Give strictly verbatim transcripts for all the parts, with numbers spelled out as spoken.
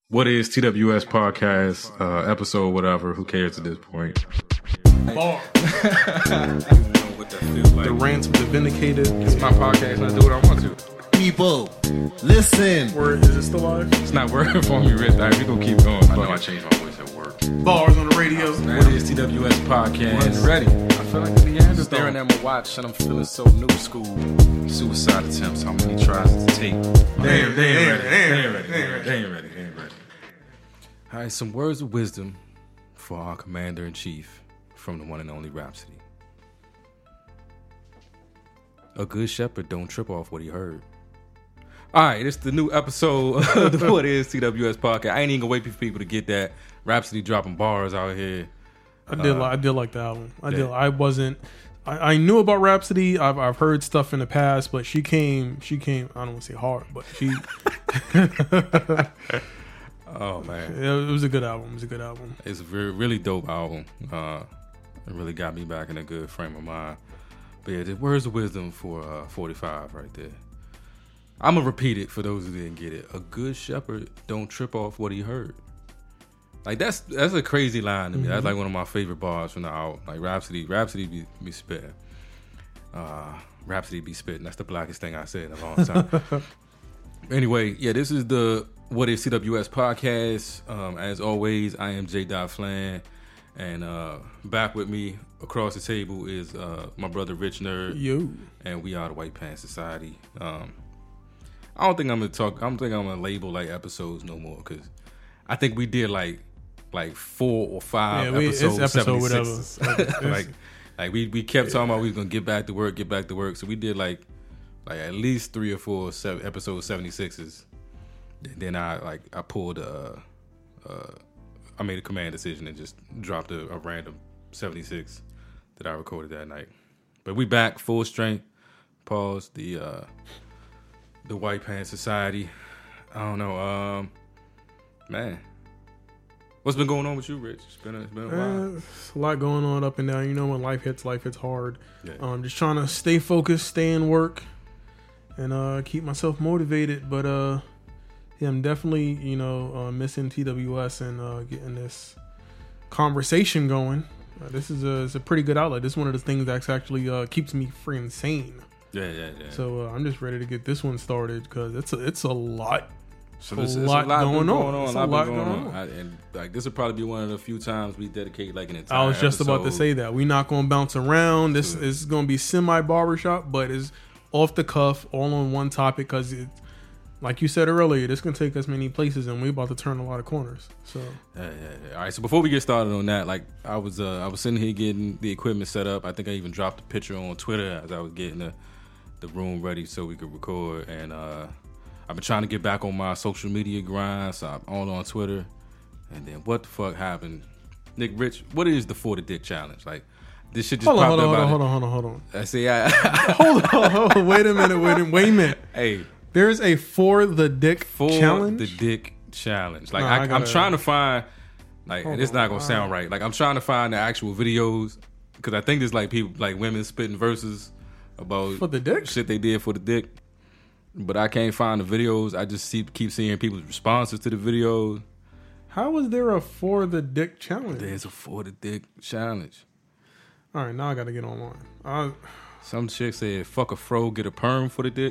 What is T W S podcast, uh, episode, whatever, who cares at this point? Bar. like. The rants with the vindicated. It's my podcast and I do what I want to. People, listen. Word, is it still live? It's not working for me, Rich. Alright, we gonna keep going. I know I changed my voice at work. Bars on the radio. What is T W S podcast? One's ready. I feel like the Neanderthal. Staring at my watch and I'm feeling so new school. Suicide attempts, how many tries to take? They ain't- they ain't ready. They ain't ready. They ain't ready. They ain't ready. They ain't ready. All right, some words of wisdom for our commander-in-chief from the one and only Rhapsody. A good shepherd don't trip off what he heard. All right, it's the new episode of the What Is T W S podcast. I ain't even gonna wait for people to get that. Rhapsody dropping bars out here. I did. Uh, li- I did like the album. I yeah. did. I wasn't. I, I knew about Rhapsody. I've I've heard stuff in the past, but she came. She came. I don't want to say hard, but she. Oh man, It was a good album. It was a good album. it's a very, really dope album. Uh, it really got me back in a good frame of mind. But yeah, the words of wisdom for uh, forty-five right there. I'm gonna repeat it for those who didn't get it. A good shepherd don't trip off what he heard. Like that's that's a crazy line to me. Mm-hmm. That's like one of my favorite bars from the album. Like Rhapsody, Rhapsody be, be spitting. Uh, Rhapsody be spitting. That's the blackest thing I said in a long time. Anyway, yeah, this is the What Is T W S podcast. Um, as always, I am J. Flan, and uh, back with me across the table is uh, my brother Rich Nerd, Yo. and we are the White Pants Society. Um, I don't think I'm gonna talk. I don't think I'm gonna label like episodes no more because I think we did like like four or five Yeah, we- it's episodes, episode seventy-sixes. whatever. like like we we kept talking about we was gonna get back to work, get back to work. So we did like like at least three or four seven, episode seventy-sixes. Then I like I pulled a, uh, I made a command decision and just dropped a, a random seventy-six that I recorded that night. But we back full strength. Pause the uh, the White Pants Society. I don't know, um, man. What's been going on with you, Rich? It's been a, it's been a while. Uh, a lot going on up and down. You know, when life hits, life hits hard. Yeah. Um, just trying to stay focused, stay in work, and uh, keep myself motivated. But uh, yeah, I'm definitely you know uh, missing T W S and uh, getting this conversation going. Uh, this is a, it's a pretty good outlet. This is one of the things that actually uh, keeps me freaking sane. Yeah, yeah, yeah. So uh, I'm just ready to get this one started because it's a, it's a lot. So a there's, lot there's a lot going been on. going on. It's A a lot, lot been going going on. on. I, and like this will probably be one of the few times we dedicate like an entire. I was just about to episode. say that we're not going to bounce around. This Good. is going to be semi barbershop, but it's off the cuff, all on one topic. Because, like you said earlier, this can take us many places, and we're about to turn a lot of corners. So, Yeah, yeah, yeah. All right. So before we get started on that, like I was, uh, I was sitting here getting the equipment set up. I think I even dropped a picture on Twitter as I was getting the the room ready so we could record. And uh, I've been trying to get back on my social media grind, so I'm all on Twitter. And then what the fuck happened? Nick, Rich, what is the For the Dick challenge? Like this shit just hold on, popped hold on, up. hold on, out hold on, hold on, hold of- I see. I, on. Hold on, hold on. Wait a minute, wait a minute, wait a minute. hey, There's a For the Dick for challenge? the dick challenge. Like No, I, I I'm gotta- trying to find, like, Hold and it's on, not gonna uh, sound right. Like I'm trying to find the actual videos because I think there's like people, like women spitting verses about For the dick? shit they did for the dick. But I can't find the videos. I just see, keep seeing people's responses to the videos. How is there a For the Dick challenge? There's a for the dick challenge. All right, now I got to get online. Uh, Some chick said, "Fuck a fro, get a perm for the dick."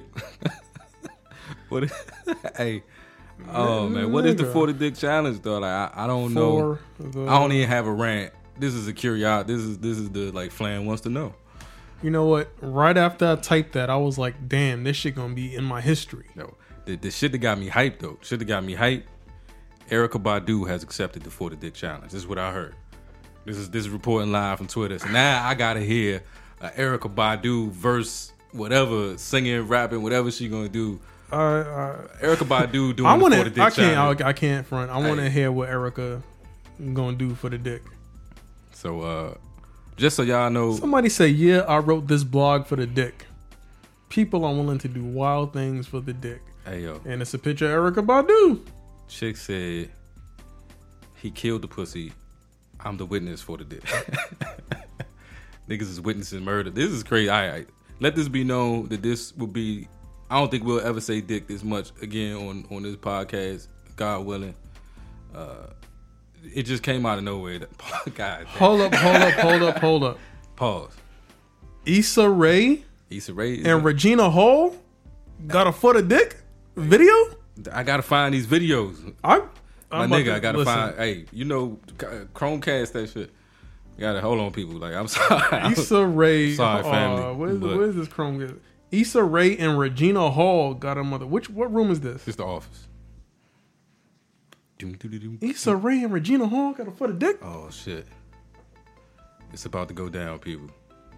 What? Is, hey, oh man, what is the Nigga. for the dick challenge though? Like I, I don't know. for the, I don't even have a rant. This is a curiosity. This is this is the like Flan wants to know. You know what? Right after I typed that, I was like, damn, this shit going to be in my history. No, the, the shit that got me hyped though. Shit that got me hyped. Erykah Badu has accepted the For the Dick challenge. This is what I heard. This is this is reporting live from Twitter. So now I gotta hear uh, Erykah Badu verse whatever, singing, rapping, whatever she gonna do. Uh, uh, Erykah Badu doing I want the For the to. Dick I can't. challenge. I, I can't front. I want to Hey. hear what Erica gonna do for the dick. So uh, just so y'all know, Somebody say, "Yeah, I wrote this blog for the dick." People are willing to do wild things for the dick, hey yo, and it's a picture of Erica Badu. chick said he killed the pussy. I'm the witness for the dick. Niggas is witnessing murder. This is crazy. All right, let this be known that this will be. I don't think we'll ever say dick this much again on on this podcast. God willing. Uh, it just came out of nowhere. That, God, Hold up, hold up, hold up, hold up. Pause. Issa Rae Issa Rae and Regina Hall got a foot of dick video. I gotta find these videos. I, My I'm nigga, about to- I gotta listen, find. Hey, you know, Chromecast that shit. You gotta hold on, people. Like, I'm sorry. Issa Rae. Sorry, family, Uh, what is, but- what is this Chrome? Get? Issa Rae and Regina Hall got a mother. Which what room is this? It's the office. Doom, doom, doom, doom. Issa Rae and Regina Hall got a foot of dick. Oh shit! It's about to go down, people.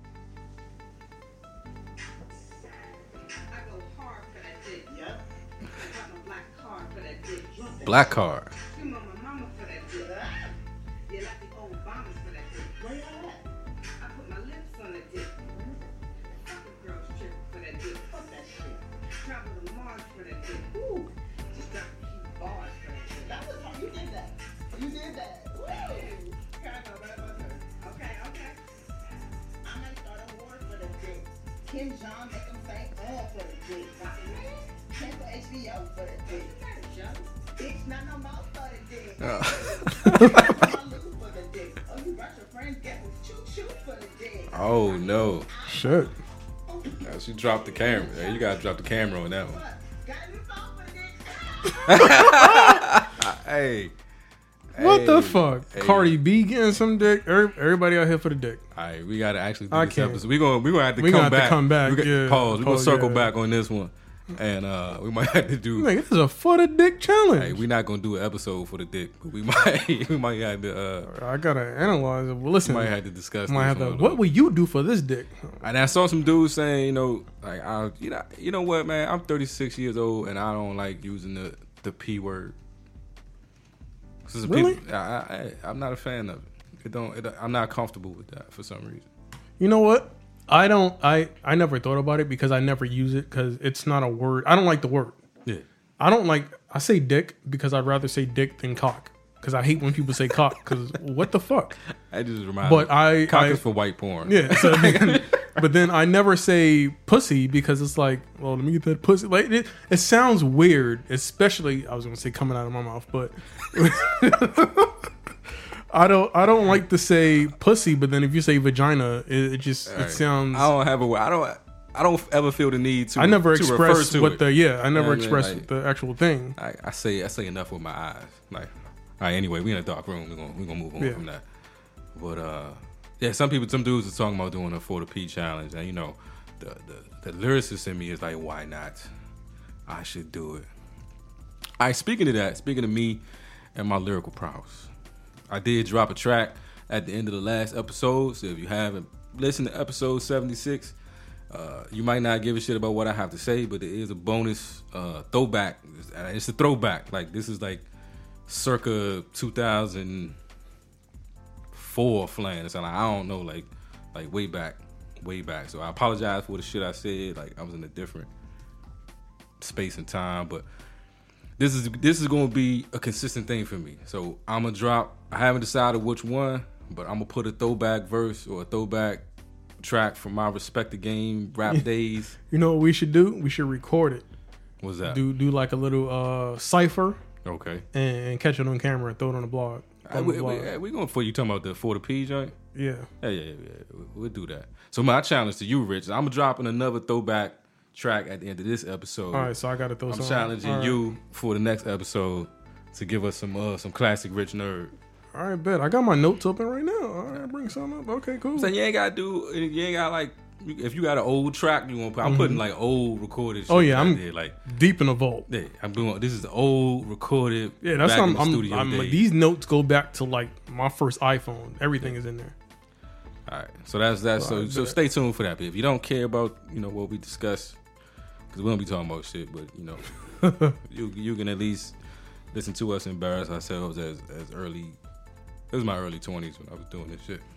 I go hard for that dick. Yep. I got my black card for that dick. Black card. You know my mama for that dick. You like the old bombers for that dick. Where you at? I put my lips on that dick. Fuck a girl's trip for that dick. Fuck that shit. Travel to Mars for that dick. Ooh. Just drop a few bars for that dick. That was how you did that. You did that. Woo. Okay, I know, but that was her. Okay, okay. I might start a war for the dick. Kim Jong make him say uh for the dick. Pay for H B O for the dick. Bitch, not no more for the dick. My loo for the dick. Oh, you brought your friends get with choo choo for the dick. Oh no! Shit. Now she dropped the camera. Yeah, you gotta drop the camera on that one. What? Got a new phone for the dick. Hey. What the Hey. fuck? Hey. Cardi B getting some dick. Every- Everybody out here for the dick. All right, we gotta actually do I this can't. episode. We gonna we gonna have to We come gonna have to back. come back, We got, yeah. Pause. We gonna Pause, circle yeah. back on this one, and uh we might have to do. Like, this is a foot of dick challenge. Hey, we not gonna do an episode for the dick, but we might we might have to uh I gotta analyze it. Well, listen, might have to discuss. might have this to, one. what would you do for this dick? And I saw some dudes saying, you know, like, I, you know, you know what, man? I'm thirty-six years old, and I don't like using the the p word. 'Cause the Really? people- I, I, I'm not a fan of it. It don't. It, I'm not comfortable with that for some reason. You know what? I don't. I I never thought about it because I never use it because it's not a word. I don't like the word. Yeah. I don't like. I say dick because I'd rather say dick than cock because I hate when people say cock because what the fuck. I just remind But me. I Cock I, is for white porn. Yeah. So then, but then I never say pussy because it's like, well, let me get that pussy. Like it, it sounds weird, especially I was gonna say coming out of my mouth, but I don't. I don't like to say pussy, but then if you say vagina, it, it just All right. it sounds. I don't have a. I don't. I don't ever feel the need to. I never to refer express to what it. the yeah. I never You know what I mean? express Like- the actual thing. I, I say. I say enough with my eyes. Like, all right. Anyway, we in a dark room. We're gonna we gonna move on Yeah. from that. But uh, yeah, some people, some dudes are talking about doing a for the P challenge, and you know, the the, the lyricist in me is like, why not? I should do it. All right. Speaking of that, speaking of me and my lyrical prowess, I did drop a track at the end of the last episode. So if you haven't listened to episode seventy-six, uh, you might not give a shit about what I have to say, but it is a bonus uh, throwback. It's, uh, it's a throwback. Like, this is like circa two thousand four flan. It's like, I don't know, like like way back, way back. So I apologize for the shit I said. Like, I was in a different space and time, but this is this is gonna be a consistent thing for me. So I'm gonna drop. I haven't decided which one, but I'm gonna put a throwback verse or a throwback track from my respected game rap days. You know what we should do? We should record it. What's that? Do do like a little uh cipher Okay. and, and catch it on camera and throw it on the blog. Throw I, it on we, the we, blog. we going for you talking about the for the P joint? Yeah. Yeah, yeah, yeah, yeah. We'll do that. So my challenge to you, Rich, I'm dropping another throwback track at the end of this episode. All right, so I got to throw I'm some. challenging All right. you for the next episode to give us some uh, some classic Rich Nerd. All right, bet. I got my notes open right now. All right, bring some up. Okay, cool. So you ain't gotta do. You ain't got like. If you got an old track, you want to put. I'm putting like old recorded. Shit Oh, yeah, out I'm- there. Like Deep in the vault. yeah, I'm doing. This is old recorded. Yeah, that's back how in I'm. the I'm, studio I'm like, days. these notes go back to like my first iPhone. Everything is in there. All right, so that's that's so Alright, so bet. stay tuned for that. But if you don't care about you know what we discuss, because we don't be talking about shit, but you know you you can at least listen to us embarrass ourselves as as early. It was my early twenties when I was doing this shit.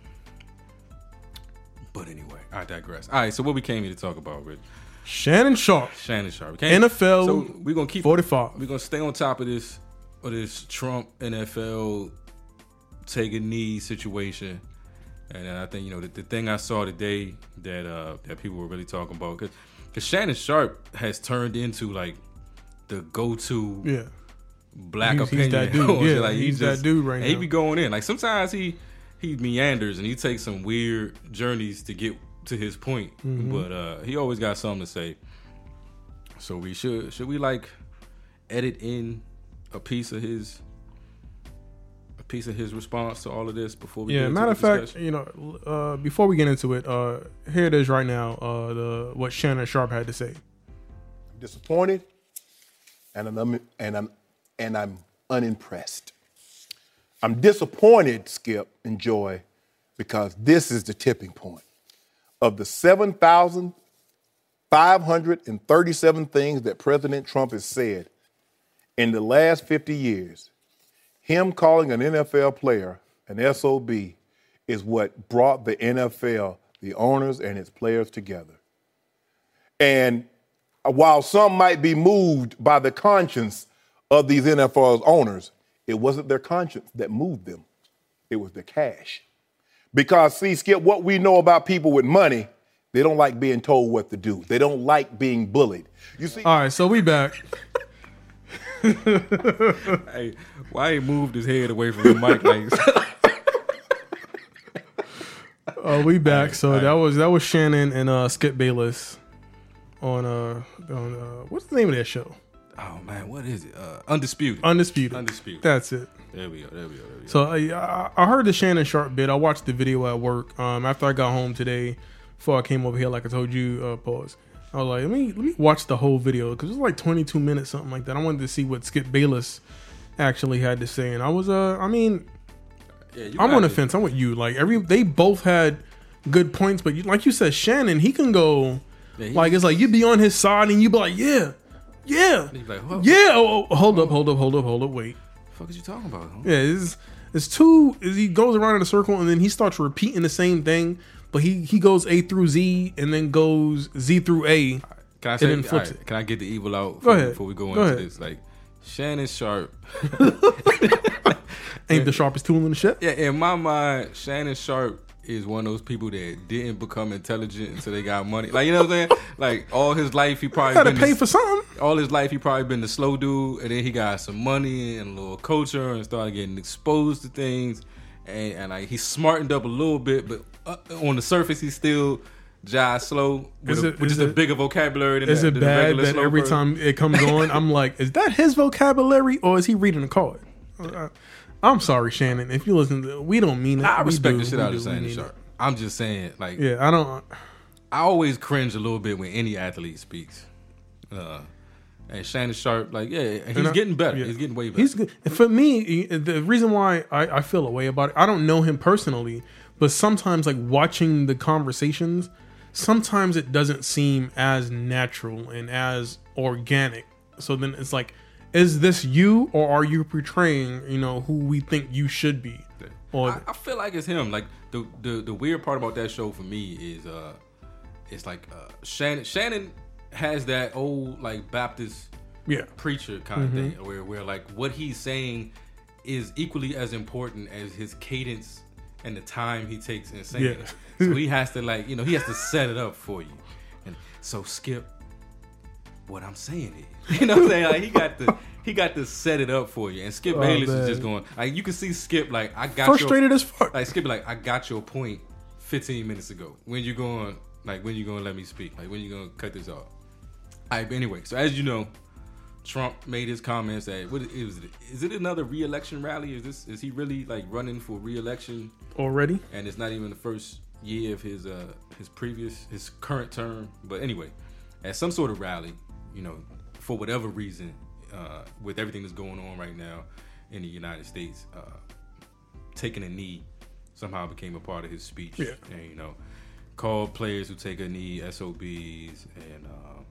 But anyway, I digress. All right, so what we came here to talk about, Rich? Shannon Sharp, Shannon Sharp. We came- N F L So we're gonna keep forty-five. We're gonna stay on top of this of this Trump N F L take a knee situation. And I think, you know, the, the thing I saw today that uh, that people were really talking about, because Shannon Sharp has turned into like the go-to Yeah. black He's- he's opinion. that dude. on shit. Yeah, like, he he's that just- dude right and He now. be going in. Like sometimes he he meanders and he takes some weird journeys to get to his point. Mm-hmm. But uh, he always got something to say. So we should should we like edit in a piece of his a piece of his response to all of this before we Yeah, get into matter the of fact, discussion? you know, uh, before we get into it, uh, here it is right now. Uh, the what Shannon Sharp had to say. Disappointed, and I'm and I'm and I'm unimpressed. I'm disappointed, Skip and Joy, because this is the tipping point. Of the seven thousand five hundred thirty-seven things that President Trump has said in the last fifty years, him calling an N F L player an S O B is what brought the N F L, the owners and its players together. And while some might be moved by the conscience of these N F L owners, it wasn't their conscience that moved them. It was the cash. Because, see, Skip, what we know about people with money, they don't like being told what to do. They don't like being bullied. You see, All right, so we back. Hey, why he moved his head away from the mic? Like, Uh, we back. So that was that was Shannon and uh, Skip Bayless on uh on uh, what's the name of that show? oh man, what is it? Uh, Undisputed. Undisputed. Undisputed. That's it. There we go. There we go. There we go. So uh, I, I heard the Shannon Sharp bit. I watched the video at work um, after I got home today. Before I came over here, like I told you, uh, pause. I was like, let me let me watch the whole video because it was like twenty-two minutes, something like that. I wanted to see what Skip Bayless actually had to say, and I was, uh, I mean, Yeah, you I'm got on the it. fence. I'm with you. Like every, they both had good points, but you, like you said, Shannon, he can go. Yeah, he- Like it's like you be on his side and you be like, yeah, yeah, He's like, what yeah. Oh, oh, hold up, hold up, hold up, hold up. Wait. the fuck is you talking about? Huh? Yeah, it's it's two. Is he goes around in a circle and then he starts repeating the same thing, but he he goes A through Z and then goes Z through A. Can I say? then flips all right, it. Can I get the evil out? Go Before, ahead. Before we go, Go into ahead. this, like Shannon Sharp. Ain't the sharpest tool in the shed. Yeah, in my mind, Shannon Sharp is one of those people that didn't become intelligent until they got money. Like, you know what I'm saying? Like all his life, he probably Got to been pay this- for something. all his life he probably been the slow dude, and then he got some money and a little culture and started getting exposed to things, and, and like he smartened up a little bit, but uh, on the surface he's still jive slow with, Is a, it- with is just a it- bigger vocabulary than, Is the, it than the bad regular that slow every person. time it comes on, I'm like, is that his vocabulary or is he reading a card? Uh, I'm sorry, Shannon. If you listen, to, we don't mean it. I We respect do. the shit We out do. of We Shannon mean Sharp. it. I'm just saying, like, Yeah, I don't. I always cringe a little bit when any athlete speaks. Uh, and Shannon Sharp, like, yeah, he's And I- getting better. yeah. He's getting way better. He's good. For me, he- the reason why I, I feel a way about it, I don't know him personally, but sometimes like watching the conversations, sometimes it doesn't seem as natural and as organic. So then it's like, is this you or are you portraying, you know, who we think you should be? Or I, I feel like it's him. Like the, the the weird part about that show for me is uh, it's like uh, Shannon Shannon has that old like Baptist yeah, preacher kind of thing where where like what he's saying is equally as important as his cadence and the time he takes in saying Yeah. it. So he has to like you know he has to set it up for you. And so Skip, what I'm saying is, you know what I'm saying? Like he got to he got to set it up for you. And Skip Oh, Bayless man. is just going like you can see Skip like I got frustrated your, as fuck. like Skip like I got your point fifteen minutes ago. When you going like when you gonna let me speak? Like when you gonna cut this off? All right, but anyway, so as you know, Trump made his comments that what is it? Is it another re-election rally? Is this is he really like running for re-election? Already? And it's not even the first year of his uh his previous his current term. But anyway, at some sort of rally, you know, for whatever reason, uh, with everything that's going on right now in the United States, uh, taking a knee somehow became a part of his speech. Yeah. And you know, called players who take a knee S O Bs, and uh,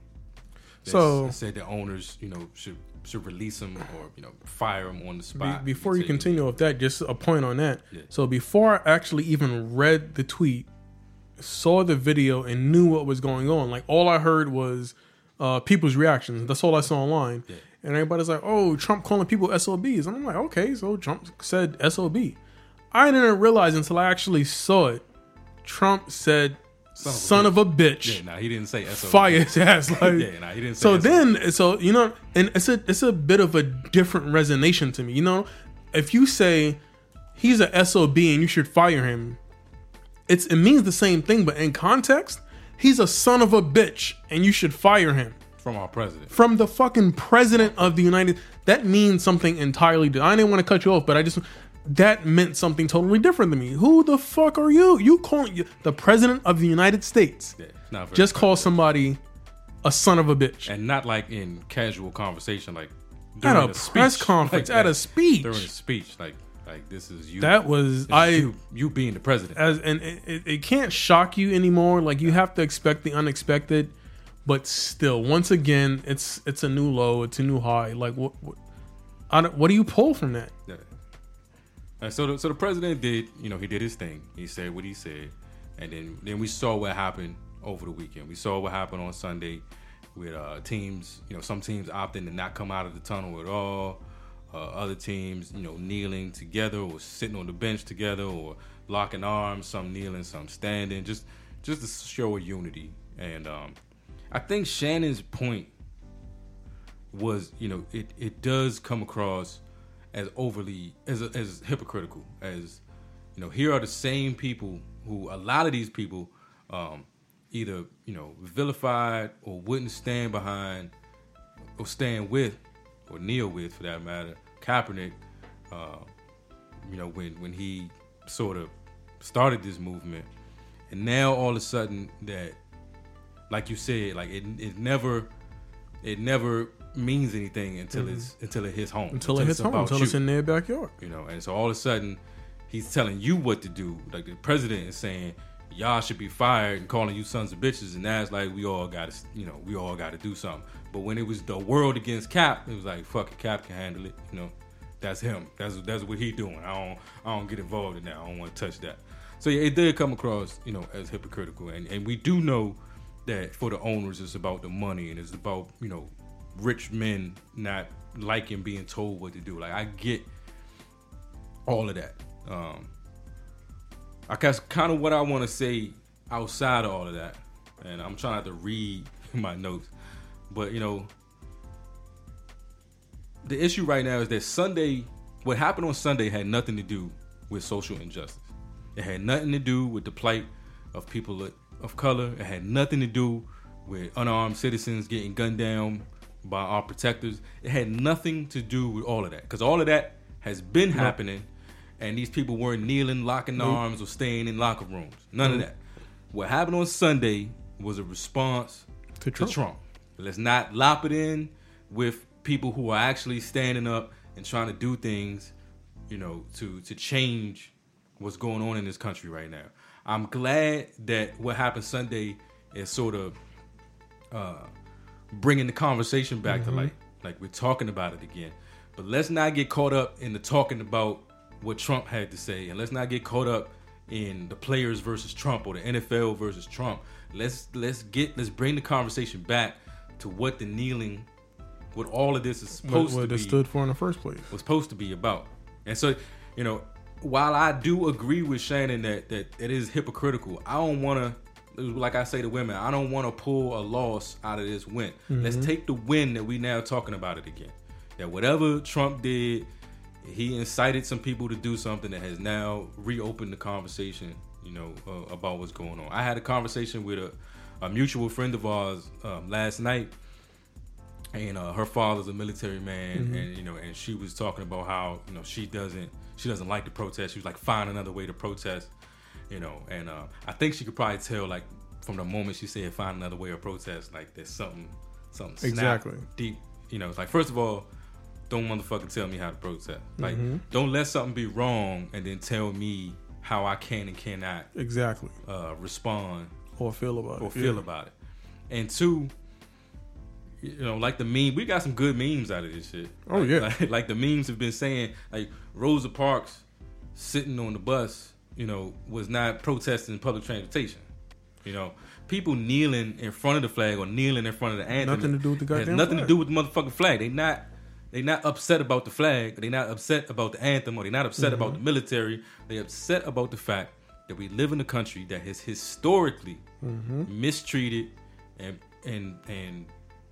So- said the owners, you know, should should release him or you know fire him on the Be- spot. before you Take a knee. continue with that, just a point on that. Yeah. So before I actually even read the tweet, saw the video, and knew what was going on, like all I heard was uh, people's reactions. That's all I saw online. Yeah. And everybody's like, "Oh, Trump calling people S O Bs," and I'm like, "Okay, so Trump said S O B." I didn't realize until I actually saw it. Trump said son, son of, of a bitch. Yeah, nah, he didn't say S O B. Fire his ass. Like, yeah, nah, he didn't say so S O B. then, so you know, and it's a it's a bit of a different resonation to me. You know, if you say he's a S O B and you should fire him, it's it means the same thing, but in context, he's a son of a bitch and you should fire him. From our president. From the fucking president of the United, that means something entirely different. I didn't want to cut you off, but I just that meant something totally different to me. Who the fuck are you? You calling you the president of the United States? Yeah, not very just call president. somebody a son of a bitch And not like in casual conversation, like at during a, a press speech. conference, Like at that. a speech. During a speech, like like this is you. That was this I is you, you being the president. as and it, it, it can't shock you anymore. Like you have to expect the unexpected, but still, once again, it's it's a new low, it's a new high. Like what what, I don't, what do you pull from that? Yeah. And so the, so the president did, you know, he did his thing. He said what he said, and then then we saw what happened over the weekend. We saw what happened on Sunday with uh, teams. You know, some teams opting to not come out of the tunnel at all. Uh, other teams, you know, kneeling together or sitting on the bench together or locking arms. Some kneeling, some standing. Just just to show a unity. And um, I think Shannon's point was, you know, it it does come across as overly as as hypocritical as, you know, here are the same people who a lot of these people um, either, you know, vilified or wouldn't stand behind or stand with or kneel with, for that matter, Kaepernick. Uh, you know, when when he sort of started this movement, and now all of a sudden that, like you said, like it it never it never means anything until mm-hmm. it's until it hits home. Until, until it hits home. Until you. It's in their backyard. You know, and so all of a sudden he's telling you what to do. Like the president is saying y'all should be fired and calling you sons of bitches, and that's like we all got to, you know, we all got to do something. But when it was the world against Cap, it was like fuck it, Cap can handle it. You know, that's him. That's that's what he doing. I don't I don't get involved in that. I don't want to touch that. So yeah, it did come across, you know, as hypocritical, and and we do know that for the owners it's about the money and it's about, you know, rich men not liking being told what to do. Like I get all of that. Um, I guess kind of what I want to say outside of all of that, and I'm trying not to read my notes, but you know, the issue right now is that Sunday, what happened on Sunday had nothing to do with social injustice. It had nothing to do with the plight of people of color. It had nothing to do with unarmed citizens getting gunned down by our protectors. It had nothing to do with all of that, because all of that has been nope. happening, and these people weren't kneeling, locking nope. arms, or staying in locker rooms. None nope. of that. What happened on Sunday was a response to Trump. to Trump. Let's not lop it in with people who are actually standing up and trying to do things, you know, to to change what's going on in this country right now. I'm glad that what happened Sunday is sort of uh, bringing the conversation back mm-hmm. to light. Like we're talking about it again. But let's not get caught up in the talking about what Trump had to say, and let's not get caught up in the players versus Trump or the N F L versus Trump. Let's let's get let's bring the conversation back to what the kneeling, what all of this is supposed what, what to be, it stood for in the first place, was supposed to be about. And so, you know, while I do agree with Shannon that that it is hypocritical, I don't want to, like I say to women, I don't want to pull a loss out of this win. Mm-hmm. Let's take the win that we now talking about it again. That whatever Trump did, he incited some people to do something that has now reopened the conversation, you know, uh, about what's going on. I had a conversation with a, a mutual friend of ours um, last night, and uh, her father's a military man, mm-hmm. and you know, and she was talking about how, you know, she doesn't she doesn't like to protest. She was like, find another way to protest, you know, and uh, I think she could probably tell, like, from the moment she said find another way to protest, like there's something something exactly deep, you know. It's like, first of all, don't motherfucking tell me how to protest. Like, mm-hmm. don't let something be wrong and then tell me how I can and cannot exactly uh, respond or feel about or it. Or feel yeah. about it. And two, you know, like the meme, we got some good memes out of this shit. Oh like, yeah, like, like the memes have been saying, like Rosa Parks sitting on the bus, you know, was not protesting public transportation. You know, people kneeling in front of the flag or kneeling in front of the anthem. Nothing to do with the goddamn has nothing flag. to do with the motherfucking flag. They not. They not upset about the flag. They not upset about the anthem, or they not upset mm-hmm. about the military. They upset about the fact that we live in a country that has historically Mm-hmm. mistreated and and and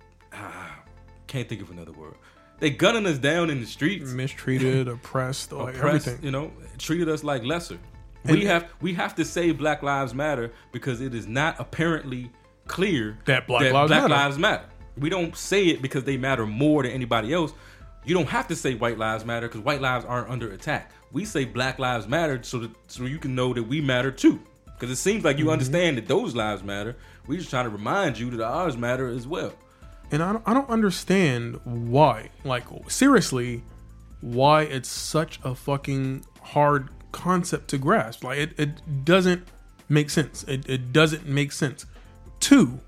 ah, can't think of another word. They gunning us down in the streets, Mistreated, oppressed, like oppressed, everything. you know, treated us like lesser. And- we have we have to say Black Lives Matter because it is not apparently clear That Black Lives Matter. Lives Matter. We don't say it because they matter more than anybody else. You don't have to say white lives matter because white lives aren't under attack. We say Black Lives Matter so that so you can know that we matter too. Because it seems like you Mm-hmm. understand that those lives matter. We just trying to remind you that ours matter as well. And I don't, I don't understand why. Like, seriously, why it's such a fucking hard concept to grasp. Like, it, it doesn't make sense. It, it doesn't make sense. Two,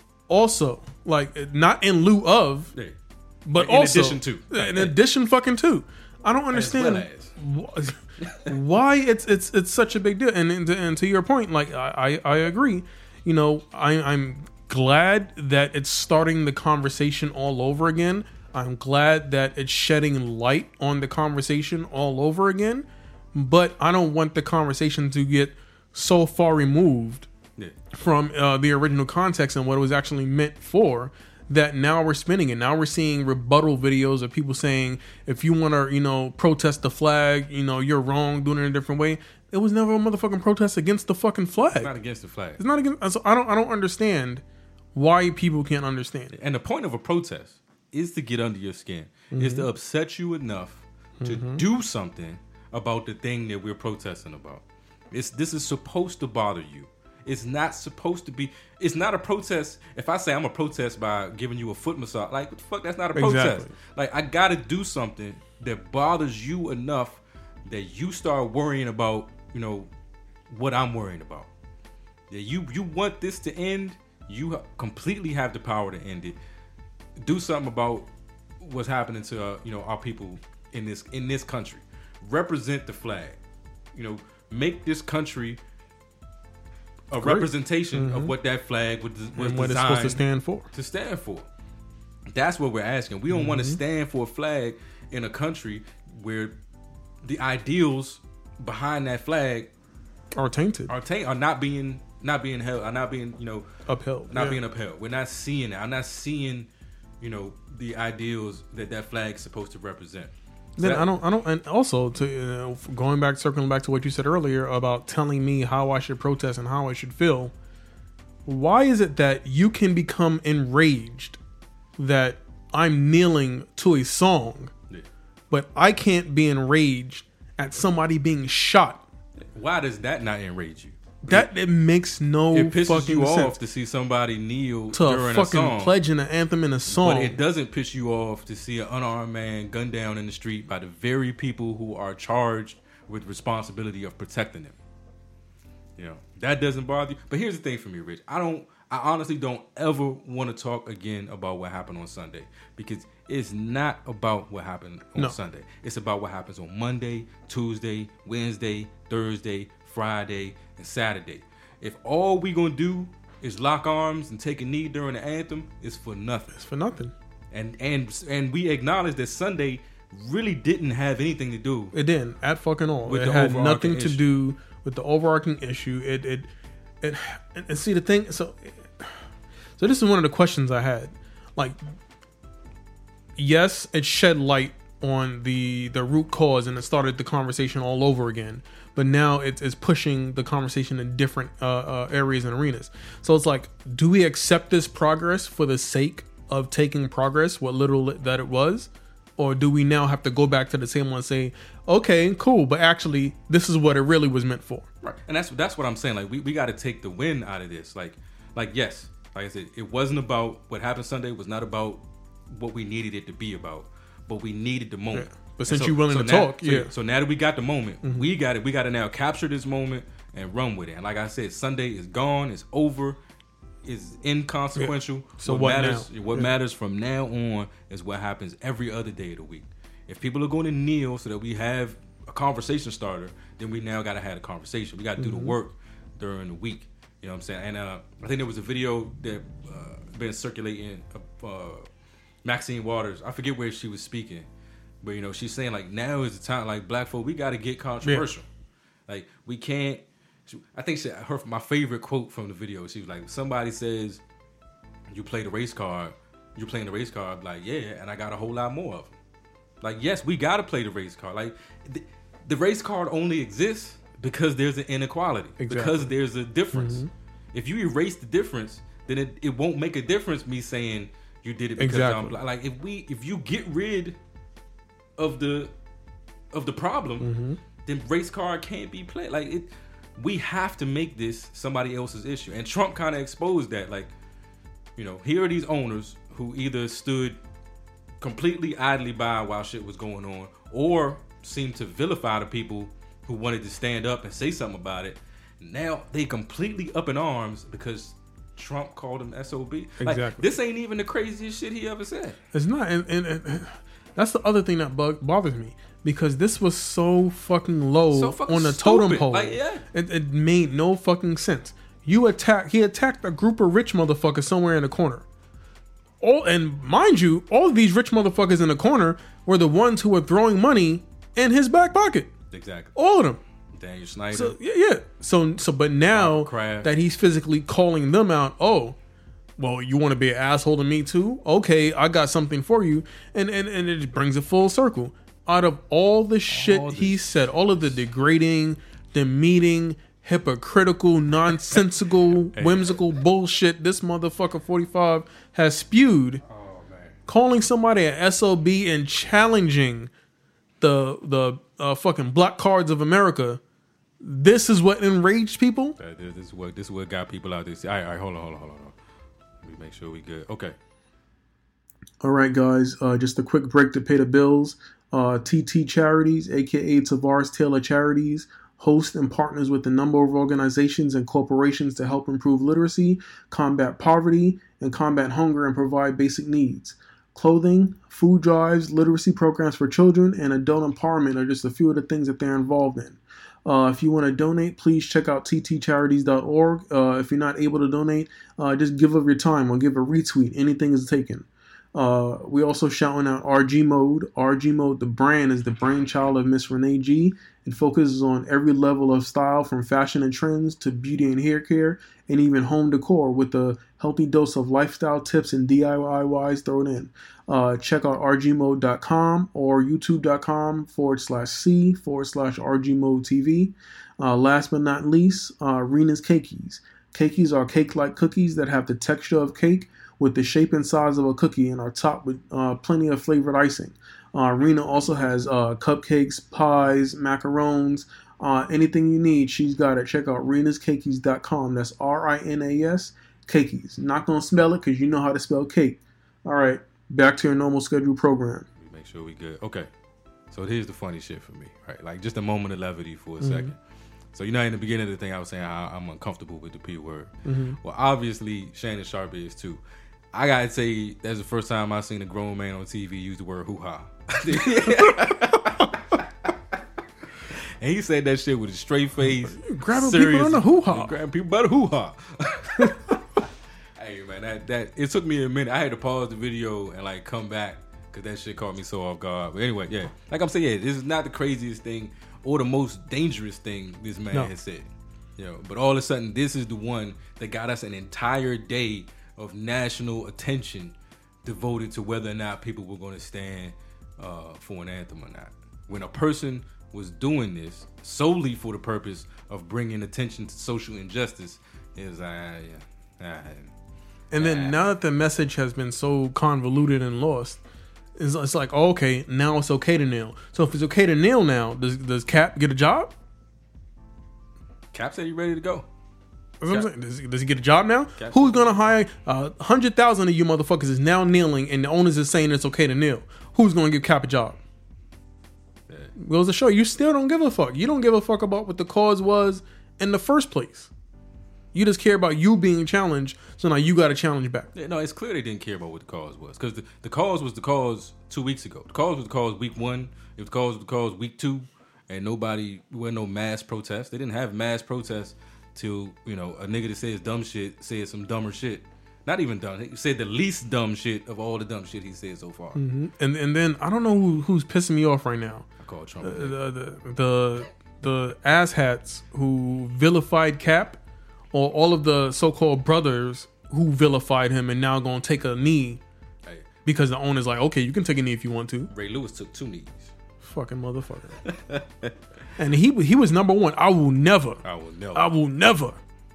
also, like, not in lieu of, Yeah. but In also. addition to. In addition fucking to. I don't understand well wh- why it's it's it's such a big deal. And, and, to, and to your point, like, I, I, I agree. You know, I, I'm glad that it's starting the conversation all over again. I'm glad that it's shedding light on the conversation all over again. But I don't want the conversation to get so far removed Yeah. from uh, the original context and what it was actually meant for that now we're spinning it. Now we're seeing rebuttal videos of people saying, if you want to, you know, protest the flag, you know, you're wrong, doing it in a different way. It was never a motherfucking protest against the fucking flag. It's not against the flag. It's not against. So I don't. I don't understand why people can't understand it. And the point of a protest is to get under your skin, is Mm-hmm. to upset you enough to do something about the thing that we're protesting about. It's this is supposed to bother you. It's not supposed to be. It's not a protest. If I say I'm a protest by giving you a foot massage, like what the fuck? That's not a protest. Exactly. Like I gotta do something that bothers you enough that you start worrying about, you know, what I'm worrying about. Yeah, you you want this to end. You ha- completely have the power to end it. Do something about what's happening to uh, you know our people in this in this country. Represent the flag. You know, make this country a Great. representation of what that flag was, was And what it's designed supposed to stand for. to stand for. That's what we're asking. We don't want to stand for a flag in a country where the ideals behind that flag Or tainted. are ta- are not being not being held, are not being you know Upheld. not Yeah. being upheld. We're not seeing it. I'm not seeing you know the ideals that that flag is supposed to represent. So Then that- I don't, I don't, and also to uh, going back, circling back to what you said earlier about telling me how I should protest and how I should feel. Why is it that you can become enraged that I'm kneeling to a song, Yeah. but I can't be enraged at somebody being shot? Why does that not enrage you? That it makes no It pisses fucking you sense off to see somebody kneel to a during a fucking song. pledge and an anthem in a song. But it doesn't piss you off to see an unarmed man gunned down in the street by the very people who are charged with responsibility of protecting them. You know, that doesn't bother you. But here's the thing for me, Rich. I don't I honestly don't ever want to talk again about what happened on Sunday because it's not about what happened on No. Sunday. It's about what happens on Monday, Tuesday, Wednesday, Thursday, Friday, and Saturday. If all we gonna do is lock arms and take a knee during the anthem, it's for nothing. It's for nothing. And and and we acknowledge that Sunday really didn't have anything to do. It didn't at fucking all. With it the had overarching nothing to issue. do with the overarching issue. It it it and, and see the thing. So so this is one of the questions I had. Like, yes, it shed light on the the root cause and it started the conversation all over again. But now it's, it's pushing the conversation in different uh, uh, areas and arenas. So it's like, do we accept this progress for the sake of taking progress, what little that it was? Or do we now have to go back to the table and say, okay, cool, but actually, this is what it really was meant for? Right. And that's that's what I'm saying. Like we, we gotta take the win out of this. Like like yes, like I said, it wasn't about what happened Sunday, it was not about what we needed it to be about. But we needed the moment. Yeah. But since So- you're willing so to now- talk, so, yeah. So now that we got the moment, we got it. We got to now capture this moment and run with it. And like I said, Sunday is gone. It's over. It's inconsequential. Yeah. So what matters? now? What Yeah. matters from now on is what happens every other day of the week. If people are going to kneel so that we have a conversation starter, then we now got to have a conversation. We got to do the Mm-hmm. work during the week. You know what I'm saying? And uh, I think there was a video that uh, been circulating. Uh, uh, Maxine Waters. I forget where she was speaking. But, you know, she's saying, like, now is the time, like, black folk, we got to get controversial. Like, we can't, she, I think she, her my favorite quote from the video. She was like, "Somebody says you play the race card, you're playing the race card." I'm like, yeah, and I got a whole lot more of them. Like, yes, we got to play the race card. Like, the, the race card only exists because there's an inequality, exactly. because there's a difference. Mm-hmm. If you erase the difference, then it, it won't make a difference. Me saying you did it because exactly. I'm black. Like, if we if you get rid of the of the problem, mm-hmm. then race card can't be played. Like, it, we have to make this somebody else's issue. And Trump kind of exposed that. Like, you know, here are these owners who either stood completely idly by while shit was going on, or seemed to vilify the people who wanted to stand up and say something about it. Now they completely up in arms because Trump called him S O B. Exactly. Like, this ain't even the craziest shit he ever said. It's not, and, and, and that's the other thing that bug, bothers me, because this was so fucking low so fucking on the stupid. totem pole. Like, yeah. it, it made no fucking sense. You attack. He attacked a group of rich motherfuckers somewhere in the corner. All and mind you, all of these rich motherfuckers in the corner were the ones who were throwing money in his back pocket. Exactly. All of them. Daniel Snyder. So yeah, yeah. So so, but now that he's physically calling them out, oh, well, you want to be an asshole to me too? Okay, I got something for you, and and and it brings it full circle. Out of all the shit all he said, all of the degrading, demeaning, hypocritical, nonsensical, hey, whimsical bullshit this motherfucker forty-five has spewed, oh, man. calling somebody an S O B and challenging the the uh, fucking black cards of America. This is what enraged people. That, this is what this is what got people out there. All right, all right, hold on, hold on, hold on. Let me make sure we good. Okay. All right, guys. Uh, just a quick break to pay the bills. Uh, T T Charities, aka Tavares Taylor Charities, hosts and partners with a number of organizations and corporations to help improve literacy, combat poverty, and combat hunger and provide basic needs. Clothing, food drives, literacy programs for children, and adult empowerment are just a few of the things that they're involved in. Uh, if you want to donate, please check out t t charities dot org. Uh, if you're not able to donate, uh, just give of your time or give a retweet. Anything is taken. Uh, we also shouting out R G Mode. R G Mode, the brand, is the brainchild of Miss Renee G. It focuses on every level of style, from fashion and trends to beauty and hair care, and even home decor, with a healthy dose of lifestyle tips and D I Y Ys thrown in. Uh, check out r g mode dot com or youtube.com forward slash C forward slash RGMode TV. Uh, last but not least, uh, Rena's Cakeys. Cakeys are cake-like cookies that have the texture of cake with the shape and size of a cookie and are topped with uh, plenty of flavored icing. Uh, Rena also has uh, cupcakes, pies, macarons, uh, anything you need, she's got it. Check out renas cakeys dot com. That's R I N A S, Cakeys. Not going to spell it because you know how to spell cake. All right, back to your normal scheduled program. Make sure we good. Okay, so here's the funny shit for me, right? Like, just a moment of levity for a Mm-hmm. second. So, you know, in the beginning of the thing, I was saying how I'm uncomfortable with the P word. Mm-hmm. Well, obviously, Shannon Sharpe is too. I gotta say, that's the first time I've seen a grown man on T V use the word hoo-ha. And he said that shit with a straight face. Grabbing people on the hoo-ha. Grabbing people by the hoo-ha. Hey, man, that, that it took me a minute. I had to pause the video and, like, come back because that shit caught me so off guard. But anyway, yeah. Like I'm saying, yeah, this is not the craziest thing or the most dangerous thing this man No. has said. You know, but all of a sudden, this is the one that got us an entire day of national attention devoted to whether or not people were going to stand uh, for an anthem or not. When a person was doing this solely for the purpose of bringing attention to social injustice, is uh, yeah, uh, And then now that the message has been so convoluted and lost, it's, it's like, oh, okay, now it's okay to kneel. So if it's okay to kneel now, does does Cap get a job? Cap said you ready to go. That's what I'm saying. Does, does he get a job now? Cap Who's going to hire uh, one hundred thousand of you motherfuckers is now kneeling and the owners is saying it's okay to kneel? Who's going to give Cap a job? Yeah. Goes to show you still don't give a fuck. You don't give a fuck about what the cause was in the first place. You just care about you being challenged, so now you got to challenge back. Yeah, no, it's clear they didn't care about what the cause was, because the, the cause was the cause two weeks ago. The cause was the cause week one. It was the cause was the cause week two, and nobody, there were no mass protests. They didn't have mass protests till, you know, a nigga that says dumb shit said some dumber shit. Not even dumb. He said the least dumb shit of all the dumb shit he said so far. Mm-hmm. And and then I don't know who, who's pissing me off right now. I call Trump. The the the, the asshats who vilified Cap, or all of the so-called brothers who vilified him and now gonna take a knee Hey, because the owner's like, okay, you can take a knee if you want to. Ray Lewis took two knees. Fucking motherfucker. And he he was number one. I will never. I will never. I will never.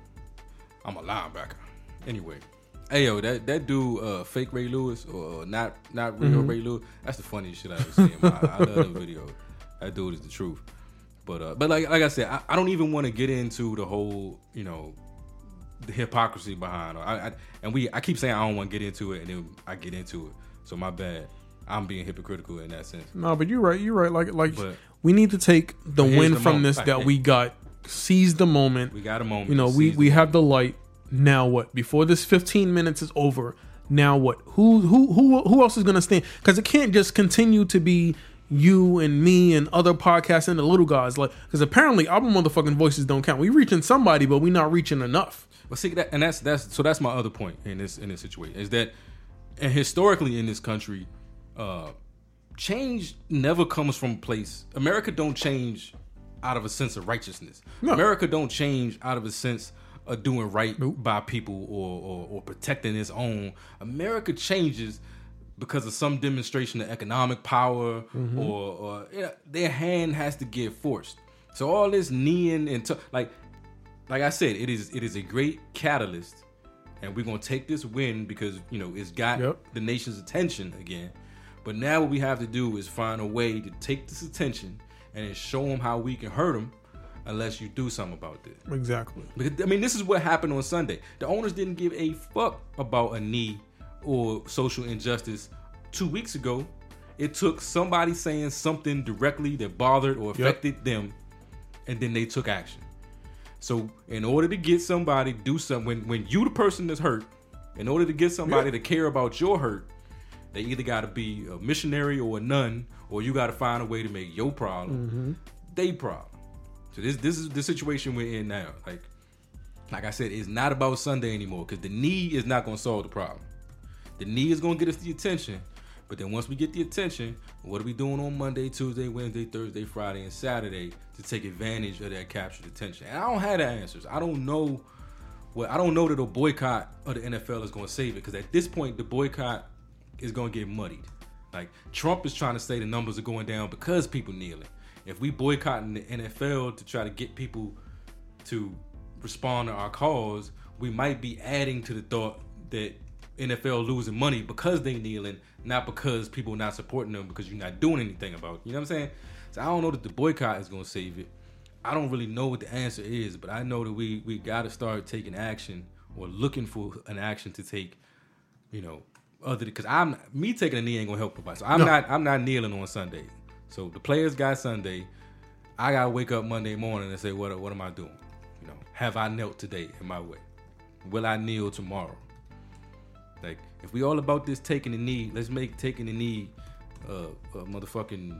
I'm a linebacker. Anyway, hey yo, that that dude, uh, fake Ray Lewis or not not real Mm-hmm. Ray Lewis. That's the funniest shit I ever seen. I, I love the video. That dude is the truth. But uh, but like like I said, I, I don't even want to get into the whole, you know, the hypocrisy behind it. I, I and we I keep saying I don't want to get into it, and then I get into it. So my bad. I'm being hypocritical in that sense. No, but you're right. You're right. Like like But- we need to take the But here's win the from moment. this Like, that hey. we got. Seize the moment. We got a moment. You know, we Seize we the have the light. Now what? Before this fifteen minutes is over, now what? Who who who who else is gonna stand? Because it can't just continue to be you and me and other podcasts and the little guys. Like, because apparently our motherfucking voices don't count. We reaching somebody, but we not reaching enough. But see that, and that's that's so that's my other point in this in this situation is that, and historically in this country, uh, change never comes from a place. America don't change out of a sense of righteousness. No. America don't change out of a sense of doing right by people or, or or protecting its own. America changes because of some demonstration of economic power, Mm-hmm. or, or you know, their hand has to get forced. So all this kneeing and t- like. Like I said, it is it is a great catalyst, and we're gonna take this win because you know it's got Yep. the nation's attention again. But now what we have to do is find a way to take this attention and then show them how we can hurt them, unless you do something about this. Exactly. Because I mean, this is what happened on Sunday. The owners didn't give a fuck about a knee or social injustice two weeks ago. It took somebody saying something directly that bothered or affected them, and then they took action. So in order to get somebody to do something, when, when you the person that's hurt, in order to get somebody Yeah. to care about your hurt, they either got to be a missionary or a nun, or you got to find a way to make your problem they problem. So this this is the situation we're in now. Like like I said, it's not about Sunday anymore because the knee is not going to solve the problem. The knee is going to get us the attention. But then once we get the attention, what are we doing on Monday, Tuesday, Wednesday, Thursday, Friday, and Saturday to take advantage of that captured attention? And I don't have the answers. I don't know what I don't know that a boycott of the N F L is going to save it because at this point the boycott is going to get muddied. Like Trump is trying to say the numbers are going down because people kneeling. If we boycotting the N F L to try to get people to respond to our cause, we might be adding to the thought that N F L losing money because they kneeling, not because people not supporting them because you're not doing anything about it. You know what I'm saying? So I don't know that the boycott is going to save it. I don't really know what the answer is, but I know that we we got to start taking action or looking for an action to take, you know, other because I'm me taking a knee ain't going to help nobody. So I'm No. not I'm not kneeling on Sunday. So the players got Sunday. I got to wake up Monday morning and say, what what am I doing? You know, have I knelt today in my way? Will I kneel tomorrow? Like, if we all about this taking the knee, let's make taking the knee uh, a motherfucking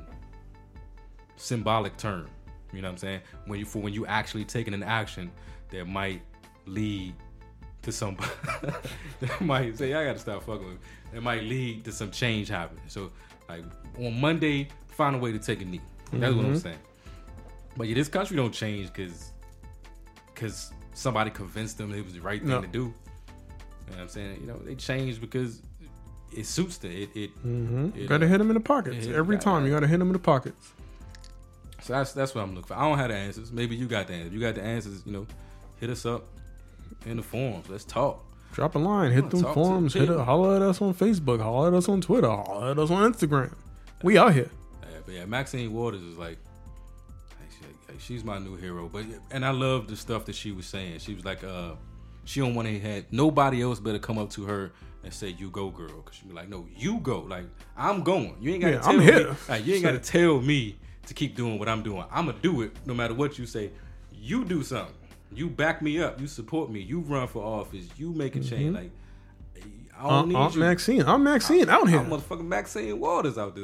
symbolic term. You know what I'm saying? When you for when you actually taking an action that might lead to some that might say, I gotta stop fucking with me. That might lead to some change happening. So like on Monday, find a way to take a knee. That's what I'm saying. But yeah, this country don't change because because somebody convinced them it was the right thing No. to do. You know what I'm saying? You know, they change because it suits them. It, it, it Gotta uh, hit them in the pockets yeah, every got- time. You gotta hit them in the pockets. So that's that's what I'm looking for. I don't have the answers. Maybe you got the answers. You got the answers, you know, hit us up in the forums. Let's talk. Drop a line, hit Wanna them talk to the forums, hit people. it, holler at us on Facebook, holler at us on Twitter, holler at us on Instagram. We out here. Yeah, but yeah, Maxine Waters is like, like, she- like, she's my new hero. But and I love the stuff that she was saying. She was like, uh, she don't want to have nobody else better come up to her and say, "You go, girl," because she be like, "No, you go." Like I'm going. You ain't got to Yeah, tell I'm me. here. Like, you ain't got to Shit. tell me to keep doing what I'm doing. I'm gonna do it no matter what you say. You do something. You back me up. You support me. You run for office. You make a change. Like I don't Aunt, need Aunt you. Maxine. Aunt Maxine out here. I'm motherfucking Maxine Waters out there.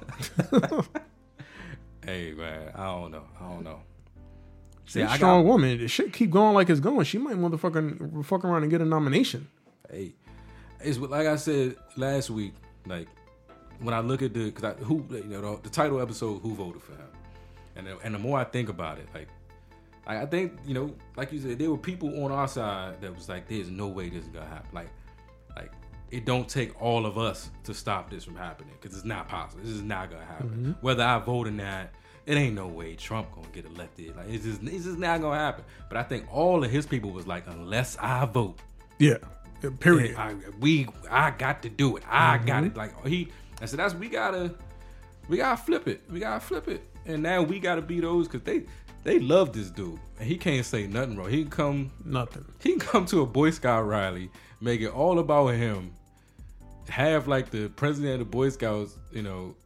Hey man, I don't know. I don't know. See, She's a I strong got, woman. This shit keep going like it's going. She might motherfucking fuck around and get a nomination. hey, it's like I said last week. Like when I look at the, cause I, who you know the, the title episode, who voted for him, And the, and the more I think about it, like, I, I think, you know, like you said, there were people on our side that was like, there's no way this is gonna happen. Like, like it don't take all of us to stop this from happening because it's not possible. This is not gonna happen. Mm-hmm. Whether I vote or not, it ain't no way Trump gonna get elected. Like, it's just, it's just not gonna happen. But I think all of his people was like, unless I vote, yeah, period. I, we, I got to do it. I Mm-hmm. got it. Like he, I said, that's we gotta, we gotta flip it. We gotta flip it. And now we gotta be those because they, they love this dude, and he can't say nothing wrong. He can come nothing. He can come to a Boy Scout rally, make it all about him. Have like the president of the Boy Scouts, you know,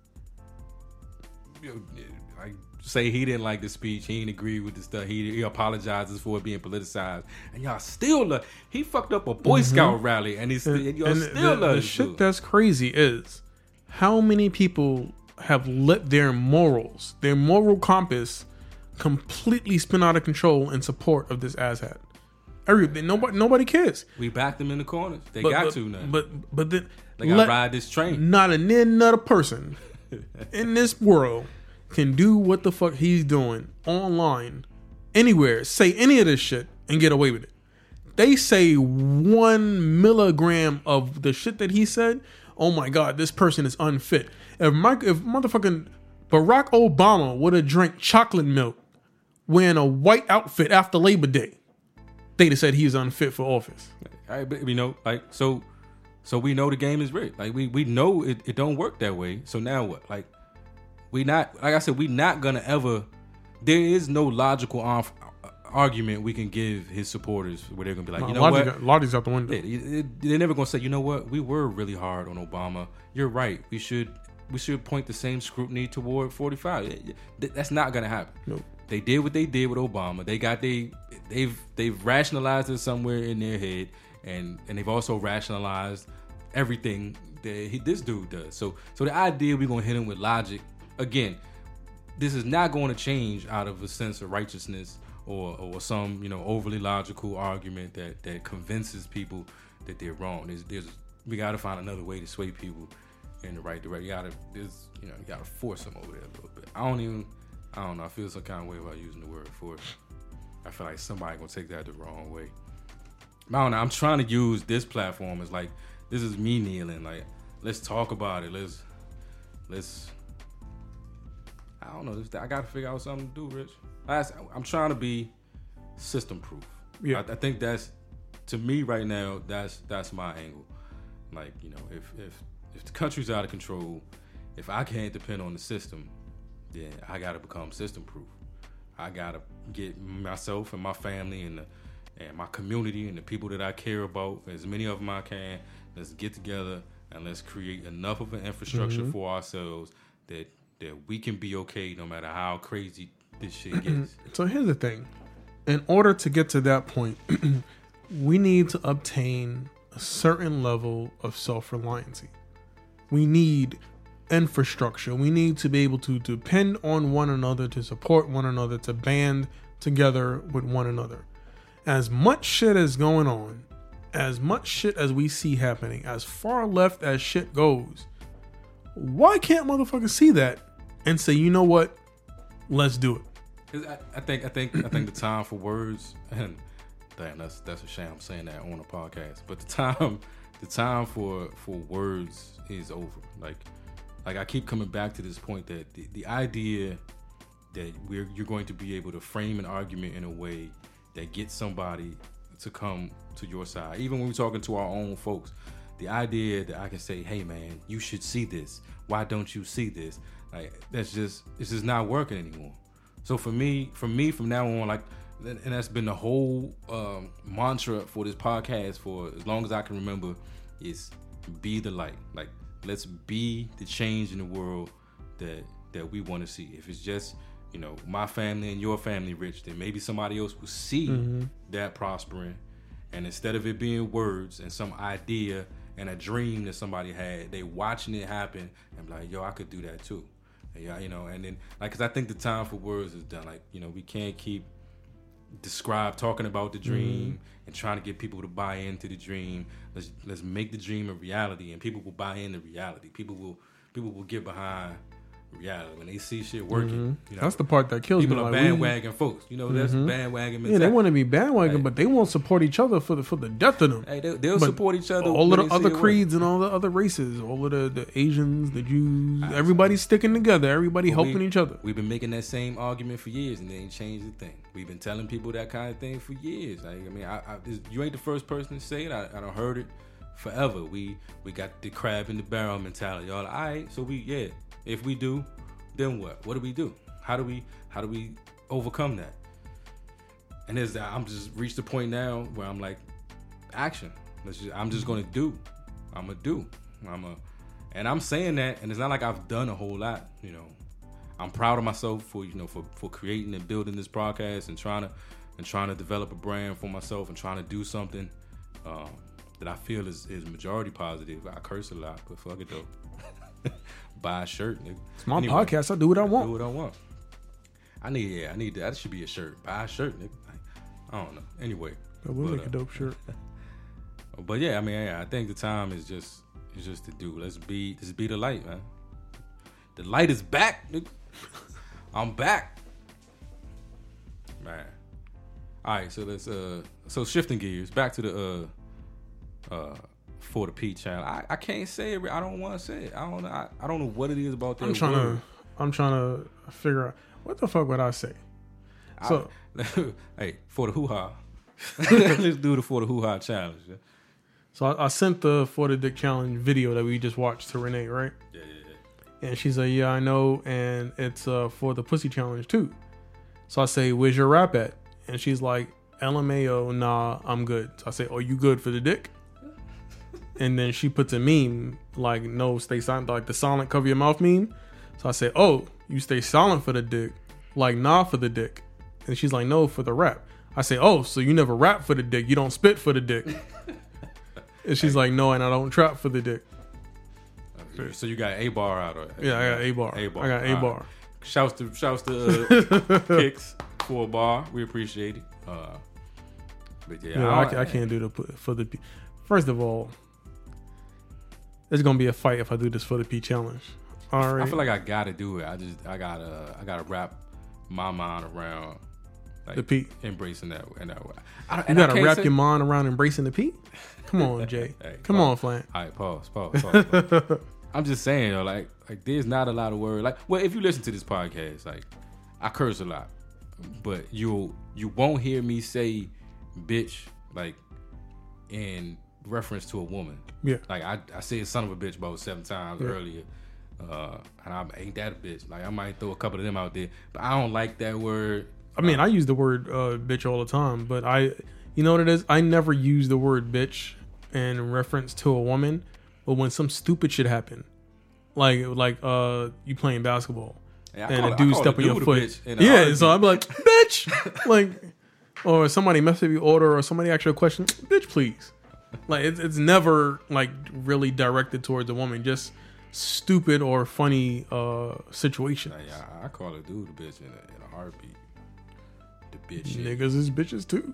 you know, like say he didn't like the speech, he didn't agree with the stuff, he, he apologizes for it being politicized, and y'all still love. He fucked up a Boy mm-hmm. Scout rally, and he's and, and y'all and still the, love. The shit dude. That's crazy is how many people have let their morals, their moral compass, completely spin out of control in support of this asshat. Everybody, nobody, nobody cares. We backed them in the corners. They but, got but, to now. But but then they got to ride this train. Not a near another person in this world can do what the fuck he's doing online, anywhere, say any of this shit and get away with it. They say one milligram of the shit that he said. Oh my God, this person is unfit. If Mike, if motherfucking Barack Obama would have drank chocolate milk wearing a white outfit after Labor Day, they'd have said he was unfit for office. All right, but you know, like so, so we know the game is rigged. Like we we know it, it don't work that way. So now what? Like we not like I said, we not gonna ever. There is no logical arf, argument we can give his supporters where they're gonna be like, no, you know logic, what? Logic's out the window. They, they're never gonna say, you know what? We were really hard on Obama. You're right. We should we should point the same scrutiny toward forty-five. That's not gonna happen. Nope. They did what they did with Obama. They got they they've they've rationalized it somewhere in their head, and and they've also rationalized everything that he, this dude does. So so the idea we're gonna hit him with logic again, this is not going to change out of a sense of righteousness or or some, you know, overly logical argument that that convinces people that they're wrong. There's there's we got to find another way to sway people in the right direction. You gotta there's you know you gotta force them over there a little bit. I don't even. I don't know. I feel some kind of way about using the word force. I feel like somebody gonna take that the wrong way. I don't know. I'm trying to use this platform as like this is me kneeling. Like let's talk about it. Let's let's. I don't know. I got to figure out something to do, Rich. I'm trying to be system proof. Yeah. I, I think that's to me right now. That's that's my angle. Like you know, if if if the country's out of control, if I can't depend on the system, then I gotta become system proof. I gotta get myself and my family and the, and my community and the people that I care about, as many of them I can. Let's get together and let's create enough of an infrastructure mm-hmm. for ourselves that that we can be okay no matter how crazy this shit gets. So here's the thing: in order to get to that point, we need to obtain a certain level of self-reliancy. We need infrastructure. We need to be able to depend on one another, to support one another, to band together with one another. As much shit is going on, as much shit as we see happening, as far left as shit goes, why can't motherfuckers see that and say, you know what, let's do it? I, I think I think I think the time for words, and damn, that's that's a shame I'm saying that on a podcast, but the time the time for for words is over. Like Like I keep coming back to this point that the, the idea that we're you're going to be able to frame an argument in a way that gets somebody to come to your side, even when we're talking to our own folks, the idea that I can say, hey man, you should see this. Why don't you see this? Like that's just it's just not working anymore. So for me, for me from now on, like, and that's been the whole um, mantra for this podcast for as long as I can remember, is be the light. Like, let's be the change in the world that that we want to see. If it's just, you know, my family and your family rich, then maybe somebody else will see mm-hmm. that prospering. And instead of it being words and some idea and a dream that somebody had, they watching it happen and be like, yo, I could do that too. And yeah, you know, and then like, cause I think the time for words is done. Like, you know, we can't keep describe talking about the dream mm-hmm. and trying to get people to buy into the dream. Let's let's make the dream a reality, and people will buy into reality. People will people will get behind reality. When they see shit working, Mm-hmm. you know, That's the part that kills people me. are Like, we- bandwagon folks. You know, that's Mhm. bandwagon yeah, mentality. they want to be bandwagon, Hey. but they won't support each other for the for the death of them. Hey, they, they'll But support each other. all when of the they see other it work. creeds and all the other races, all of the, the Asians, the Jews, everybody's sticking together. Everybody But we- helping each other. We've been making that same argument for years, and they ain't changed a thing. We've been telling people that kind of thing for years. Like, I mean, I, I, this, you ain't the first person to say it. I, I done heard it forever. We we got the crab in the barrel mentality. Y'all, like, all right, so we yeah. If we do, then what? What do we do? How do we how do we overcome that? And there's I'm just reached the point now where I'm like, action. Let's just, I'm just gonna do. I'm gonna do. I'm a, and I'm saying that, and it's not like I've done a whole lot. You know, I'm proud of myself for you know for, for creating and building this podcast and trying to and trying to develop a brand for myself and trying to do something um, that I feel is, is majority positive. I curse a lot, but fuck it though. Buy a shirt, nigga. It's my Anyway, podcast. I do what I Do want. what I want. I need yeah, I need that. That should be a shirt. Buy a shirt, nigga. Like, I don't know. Anyway, I will but, make a uh, dope shirt. But yeah, I mean, yeah, I think the time is just is just to do. Let's be let's be the light, man. The light is back, nigga. I'm back, man. All right, so let's uh, so shifting gears back to the uh, uh, for the P channel. I, I can't say it. I don't want to say it. I don't know. I, I don't know what it is about that I'm trying word. to. I'm trying to figure out what the fuck would I say. So I, hey, for the hoo ha. Let's do the for the hoo ha challenge. Yeah, so I, I sent the for the dick challenge video that we just watched to Renee, right? yeah, yeah. yeah. And she's like, yeah, I know, and it's uh, for the pussy challenge too. So I say, where's your rap at? And she's like, L M A O, nah, I'm good. So I say, oh, you good for the dick? And then she puts a meme like, no, stay silent, like the silent cover your mouth meme. So I say, oh, you stay silent for the dick, like nah for the dick. And she's like, no, for the rap. I say, oh, so you never rap for the dick, you don't spit for the dick. And she's like, no, and I don't trap for the dick. So you got A bar out of it. Yeah, I got A bar. A bar. I got A bar. Shouts to shouts to uh, Kicks for a bar. We appreciate it. Uh, but yeah, Yeah, I, I, ca- I can't do the pu- for the P. First of all, there's gonna be a fight if I do this for the P challenge. All right. I feel like I gotta do it. I just I gotta I gotta wrap my mind around like The P. embracing that in that way. I, don't- you and I gotta can't wrap say- your mind around embracing the P. Come on, Jay. Hey, Come pause. on, Flan. All right, pause, pause, pause. pause. I'm just saying though, like, like there's not a lot of words. Like, well, if you listen to this podcast, like, I curse a lot, but you you won't hear me say bitch like in reference to a woman. Yeah. Like I I said son of a bitch about seven times Yeah. earlier, uh, and I ain't that a bitch. Like I might throw a couple of them out there, but I don't like that word. I mean, I use the word uh, bitch all the time, but I, you know what it is? I never use the word bitch in reference to a woman, but when some stupid shit happen, like like uh, you playing basketball Yeah, I and call a it- dude I call step a on your dude a foot, bitch in a yeah, heartbeat. so I'm like bitch, like, or somebody mess up your order, or somebody ask you a question, bitch, please. Like it's it's never like really directed towards a woman, just stupid or funny uh situations. Like, I, I call a dude a bitch in a, in a heartbeat. The bitch shit. Niggas is bitches too.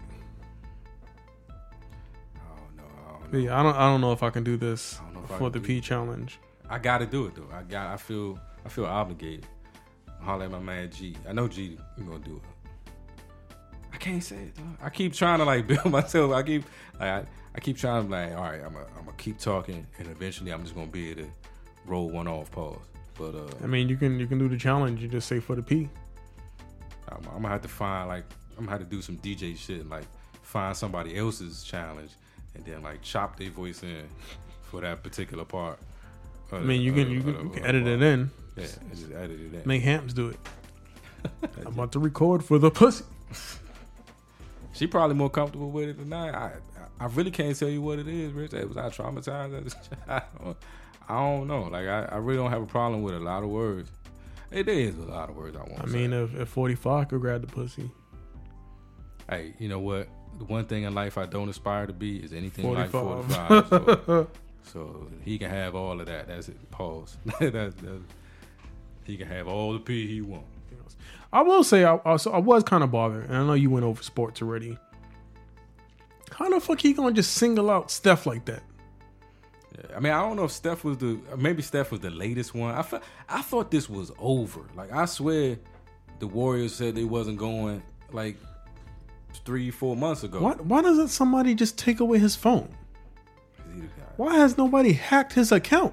I don't know. I don't know. But yeah, I don't I don't know if I can do this I don't know if I for can the do P it. challenge. I gotta do it though. I got. I feel. I feel obligated. Holler at my man G. I know G. You gonna do it. I can't say it. Dog. I keep trying to like build myself. I keep. Like, I, I keep trying to like. All right. I'm. Gonna, I'm gonna keep talking, and eventually, I'm just gonna be able to roll one off. Pause. But uh, I mean, you can you can do the challenge. You just say for the P. I'm, I'm gonna have to find like. I'm gonna have to do some D J shit and like find somebody else's challenge, and then like chop their voice in for that particular part. I mean, you can you can, you can edit it in. Yeah, just edit it in. Make Hams do it. I'm about to record for the pussy. She probably more comfortable with it than I. I, I really can't tell you what it is, Rich. Was I traumatized as a child? I don't know. Like I, I really don't have a problem with a lot of words. It is a lot of words I want. I to mean, say. if, if forty-five could grab the pussy, Hey, you know what? The one thing in life I don't aspire to be is anything like forty-five. forty-five. So, so he can have all of that. That's it. Pause. that, that, he can have all the P he wants. I will say I, I, so I was kind of bothered, and I know you went over sports already. How the fuck he gonna just single out Steph like that? Yeah, I mean, I don't know if Steph was the maybe Steph was the latest one. I fe- I thought this was over. Like I swear, the Warriors said they wasn't going like three, four months ago. Why, why doesn't somebody just take away his phone? Why has nobody hacked his account?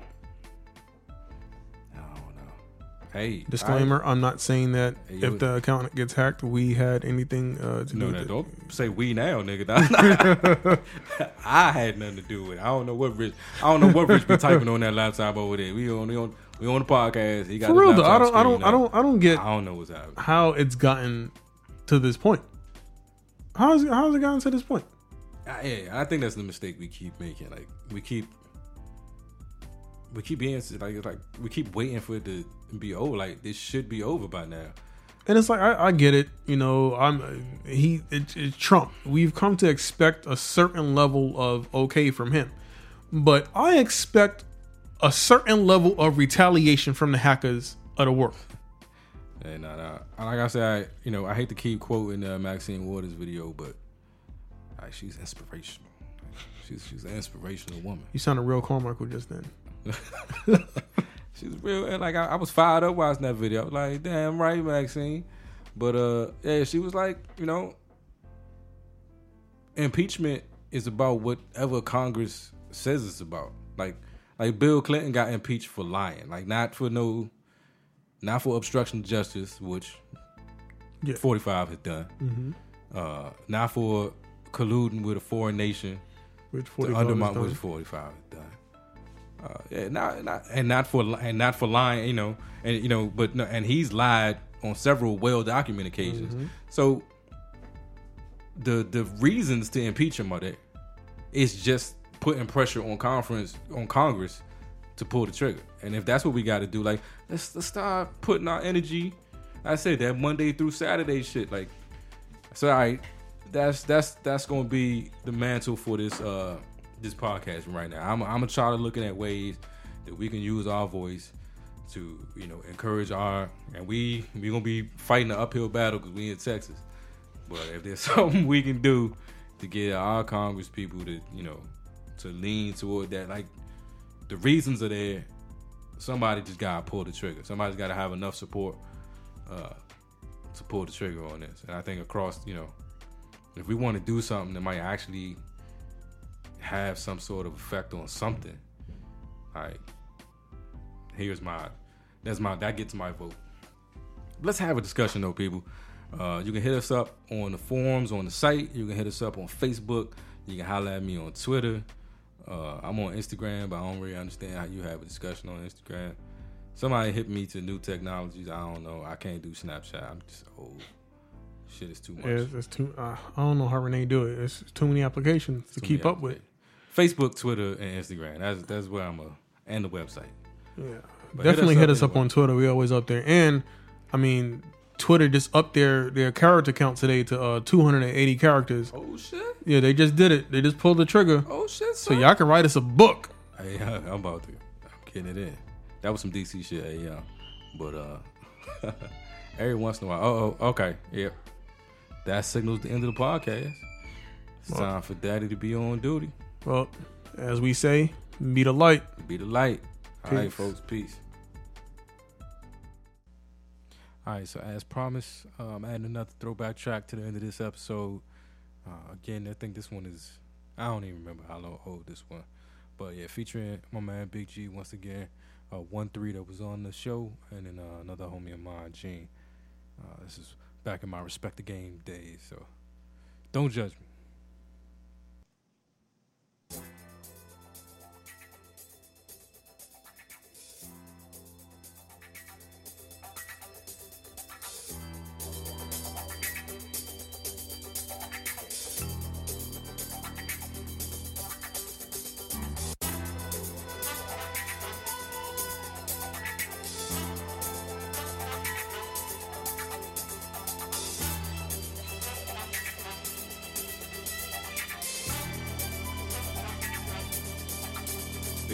I don't know. Hey, disclaimer: I, I'm not saying that hey, if the account gets hacked, we had anything uh, to no, do no, with don't it. say we now, nigga. I had nothing to do with it. I don't know what Rich. I don't know what Rich be typing on that laptop over there. We on we on we on the podcast. He got For real his though. I don't. I don't. up. I don't. I don't get. I don't know what's happening. How it's gotten to this point. How's how's it gotten to this point? I, yeah, I think that's the mistake we keep making. Like we keep. We keep being like like we keep waiting for it to be over. Like this should be over by now. And it's like I, I get it, you know. I'm he it, it's Trump. We've come to expect a certain level of okay from him, but I expect a certain level of retaliation from the hackers of the world. And uh, like I said, I, you know, I hate to keep quoting uh, Maxine Waters' video, but like, she's inspirational. She's she's an inspirational woman. You sounded real Carmichael just then. She's real, and like I, I was fired up watching that video. I was like, damn right, Maxine. But uh, yeah, she was like, you know, impeachment is about whatever Congress says it's about. Like, like Bill Clinton got impeached for lying, like not for no, not for obstruction of justice, which yeah. forty-five has done. Mm-hmm. Uh, not for colluding with a foreign nation, which forty-five undermine which forty-five has done. Uh, yeah, not, not and not for and not for lying, you know, and you know, but no, and he's lied on several well documented occasions. Mm-hmm. So the the reasons to impeach him are there. It's just putting pressure on conference on Congress to pull the trigger. And if that's what we got to do, like let's let's start putting our energy. I said that Monday through Saturday shit. Like, so all right, that's that's that's gonna be the mantle for this. Uh, this podcast right now. I'm, I'm gonna try to looking at ways that we can use our voice to, you know, encourage our, and we we gonna be fighting an uphill battle because we in Texas. But if there's something we can do to get our Congress people to, you know, to lean toward that, like the reasons are there. Somebody just gotta pull the trigger. Somebody's gotta have enough support uh, to pull the trigger on this. And I think across, you know, if we want to do something that might actually have some sort of effect on something, like here's my that's my that gets my vote. Let's have a discussion though, people. Uh, you can hit us up on the forums on the site. You can hit us up on Facebook. You can holler at me on Twitter. Uh, I'm on Instagram, but I don't really understand how you have a discussion on Instagram. Somebody hit me to new technologies. I don't know. I can't do Snapchat. I'm just old. Shit is too much. Yeah, it's, it's too. Uh, I don't know how Renee do it. It's too many applications to keep up with. Facebook, Twitter, and Instagram. That's that's where I'm a and the website. Yeah, but definitely hit us, hit us up, up on Twitter. We always up there, and I mean, Twitter just upped their their character count today to uh, two hundred eighty characters. Oh shit! Yeah, they just did it. They just pulled the trigger. Oh shit! Son. So y'all can write us a book. Hey, I'm about to. I'm getting it in. That was some D C shit. Hey, yeah. But uh, every once in a while. Oh, oh, okay. Yep. That signals the end of the podcast. It's well, time for Daddy to be on duty. Well, as we say, be the light. Be the light. All Peace. right, folks. Peace. All right, so as promised, uh, I'm adding another throwback track to the end of this episode. Uh, again, I think this one is, I don't even remember how long old this one. But yeah, featuring my man Big G once again. Uh, one three that was on the show, and then uh, another homie of mine, Gene. Uh, this is back in my Respect the Game days, so don't judge me.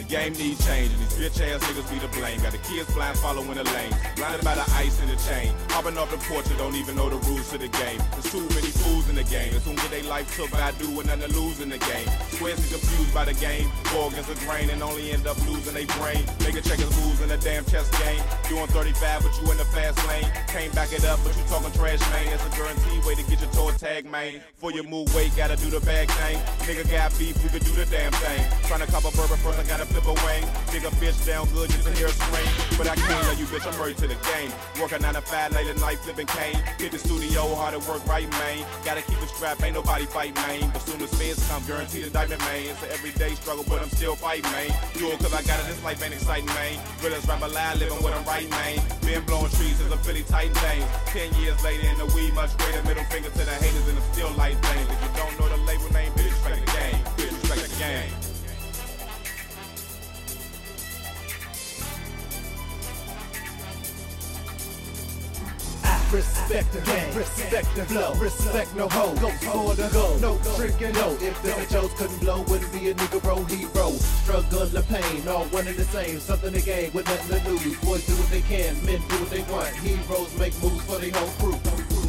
game needs change, and these bitch ass niggas be to blame. Got the kids blind following the lane, blinded by the ice and the chain. Hopping off the porch and don't even know the rules to the game. There's too many fools in the game. They soon get their life took by do and nothing to lose in the game. Squares are confused by the game, go against the grain and only end up losing their brain. Nigga checkers moves in a damn chess game. Doing thirty-five, but you in the fast lane. Can't back it up, but you talking trash, man. It's a guaranteed way to get your toe tag, man. For your move weight, gotta do the bag thing. Nigga got beef, we could do the damn thing. Tryna cop a bourbon first, I gotta flip a wing. Dig a bitch down good just to hear a scream. But I can't let you bitch, I'm ready to the game. Working nine to five, late at night, flipping cane. Hit the studio, hard at work, right, man. Gotta keep it strapped, ain't nobody fight, man. But soon as feds come, guaranteed indictment, man. It's an everyday struggle, but I'm still fighting, man. Do it cause I got it, this life ain't exciting, man. Realest rap alive, living what I'm writing, man. Been blowing trees as a Philly Titan thing. Ten years later in the weed, much greater. Middle finger to the haters and I'm still light things. If you don't know the label name, bitch, respect the game. Bitch, respect the game. Respect the game, respect the flow, respect no hoe, go for the go, no trickin' no. If the Joes couldn't blow, wouldn't be a nigga bro, hero. Struggle or pain, all one and the same, something to gain with nothing to lose. Boys do what they can, men do what they want. Heroes make moves for their whole crew.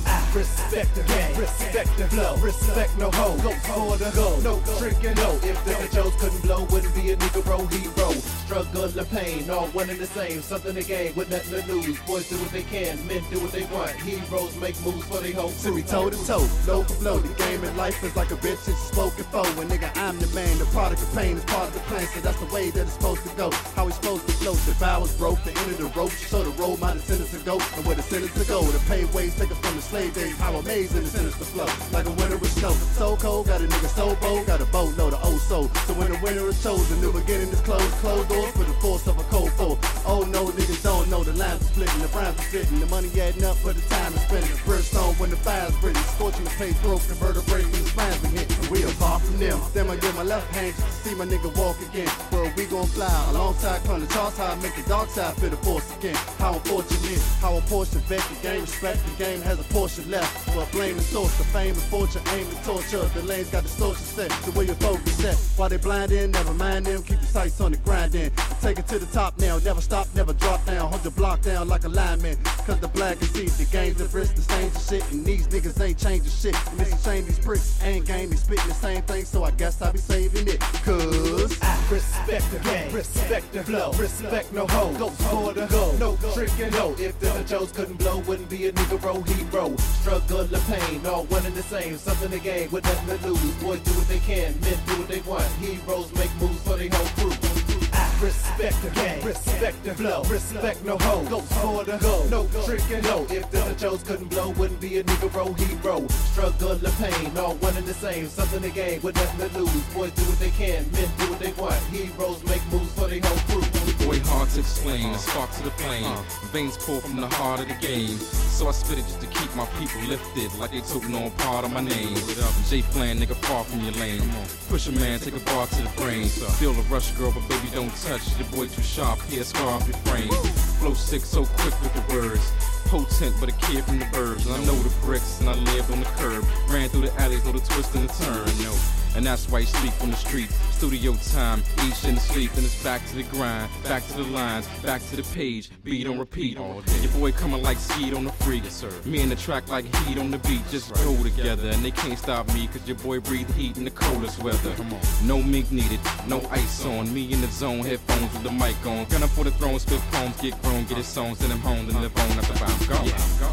Respect the game, respect the flow, respect no hoe, go for the go, no trickin' no. If the Joes couldn't blow, wouldn't be a nigga bro, hero. Struggle or pain, all one and the same, something to gain with nothing to lose. Boys do what they can, men do what they want. Heroes make moves for they whole crew. See me toe to toe, low for flow. The game in life is like a bitch, it's a spoken foe. And nigga, I'm the man, the product of pain is part of the plan. So that's the way that it's supposed to go. How we supposed to float, the vows broke, the end of the rope. So the road might have sent us to go, and where the sentence to go. The paveways take us from the slave days. How amazing the sentence to flow, like a winter with snow. So cold, got a nigga so bold, got a boatload of old soul. So when the winter is chosen, the beginning is closed. Closed doors for the force of a cold foe. Oh no, niggas don't know the lines are splitting, the rhymes are sitting, the money adding up for the time is spending. Brimstone when the fire's written, scorching the place broke, the vertebrae when the spines been hit. We are far from them. Then I get my left hand just to see my nigga walk again. Well, we gon' fly alongside Connor Charles, how I make the dark side feel the force again. How unfortunate, how a portion vet the game, respect the game has a portion left. But blame the source, the fame and fortune, aim to torture. The lanes got distortion set, the way your focus set. While they blindin', never mind them, keep your sights on the grind in. Take it to the top now, never stop, never drop down. Hold the block down like a lineman, cause the black can see the game's at risk, the same shit. And these niggas ain't changing shit. And it's a shame these pricks ain't game, they spitting the same thing. So I guess I be saving it, cause I respect the game, respect the flow, respect no hoe, go for the go, no trickin' no. If the Joes couldn't blow, wouldn't be a nigga bro, hero. Struggle or pain, all one and the same, something to gain with nothing to lose. Boys do what they can, men do what they want. Heroes make moves for their whole crew. Respect the game, respect the flow, respect no hoe, go for the go, no trickin' no. If the Joes couldn't blow, wouldn't be a nigga bro, hero. Struggle or pain, all one and the same, something to gain with nothing to lose. Boys do what they can, men do what they want. Heroes make moves for their whole crew. Boy, hard to explain, a spark to the plane. Veins pour from the heart of the game. So I spit it just to keep my people lifted, like they toting on part of my name. J Flan, nigga, far from your lane. Push a man, take a bar to the brain. Feel the rush, girl, but baby, don't touch. Your boy too sharp, here, scar off your frame. Flow sick, so quick with the words. Potent, but a kid from the burbs. And I know the bricks, and I lived on the curb. Ran through the alleys, know the twist and the turn, no. And that's why you sleep on the street. Studio time, eat shouldn't sleep. Then it's back to the grind, back to the lines, back to the page. Beat on repeat. Your boy coming like Skeet on the freak. Yes, sir. Me and the track like heat on the beat. Just go together, and they can't stop me, cause your boy breathe heat in the coldest weather. Come on. No mink needed, no ice on. Me in the zone, headphones with the mic on. Gun up for the throne, spit poems, get grown, get his songs, send him home, then live on after I'm gone. Yeah. Go.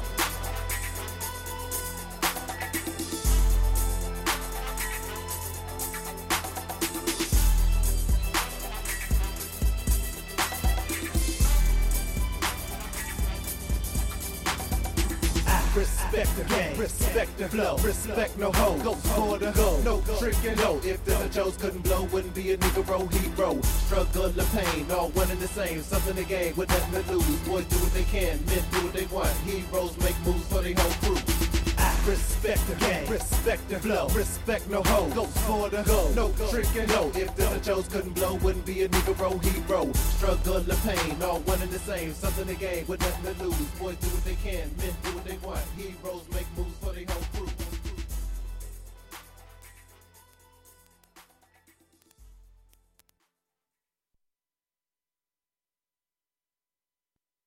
Respect the game, respect the flow, respect no hoe, go for the go, no trickin' no. If the Joes couldn't blow, wouldn't be a nigga bro, hero. Struggle or pain, all one and the same, something to gain with nothing to lose. Boys do what they can, men do what they want. Heroes make moves for their whole crew. I respect the game, respect the flow, respect no hoe, go for the go, no trickin' no. If the Joes couldn't blow, wouldn't be a nigga bro, hero. Struggle or pain, all one and the same, something to gain with nothing to lose. Boys do what they can, men do what they want. Heroes make moves